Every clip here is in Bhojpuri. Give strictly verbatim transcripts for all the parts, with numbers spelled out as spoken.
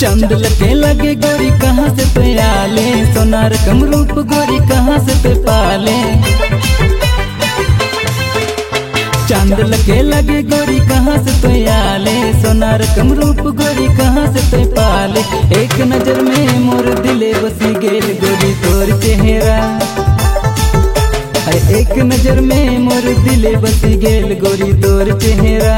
चंद लगे लगे गोरी कहाँ से पे आले, सोनार कम रूप गोरी कहाँ से पे पाले। चांद लगे लगे गोरी कहाँ से पे आले, सोनार कम रूप गोरी कहाँ से पे पाले। एक नजर में मोर दिले बसी गेल गोरी तोर चेहरा, एक नजर में मोर दिले बसी गेल गोरी तोर चेहरा।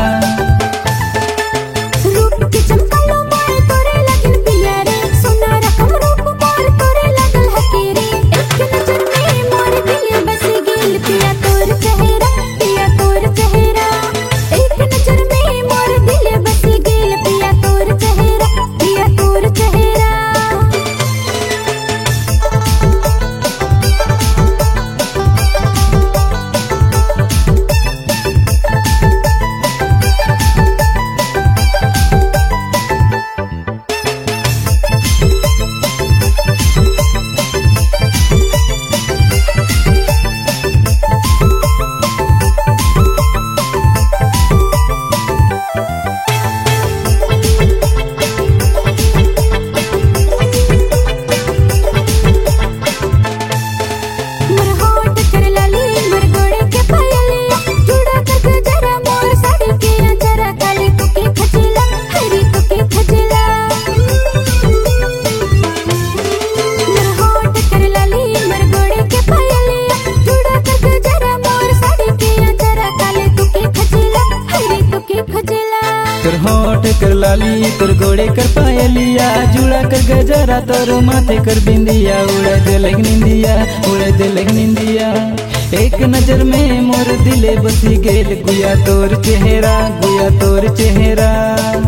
तोर होठ कर लाली तोर गोड़े कर पायलिया, जुड़ा कर गजरा तोर माथे कर बिंदिया। उड़ा दे लग निंदिया, उड़ा दे लग निंदिया। एक नजर में मोर दिले बसी गेल गुया तोर चेहरा, गुया तोर चेहरा।